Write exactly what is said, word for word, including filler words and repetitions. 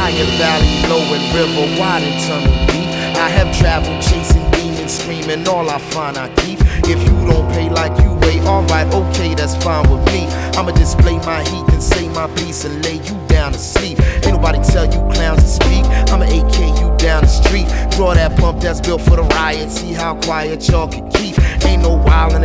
high and valley low and river wide and tunnel deep. I have traveled chasing demons, screaming all I find I keep. If you don't pay like you weigh, alright, okay, that's fine with me. I'ma display my heat and say my piece and lay you down to sleep. Ain't nobody tell you clowns to speak. I'ma A K you down the street. Draw that pump that's built for the riot. See how quiet y'all can keep. Ain't no wildin'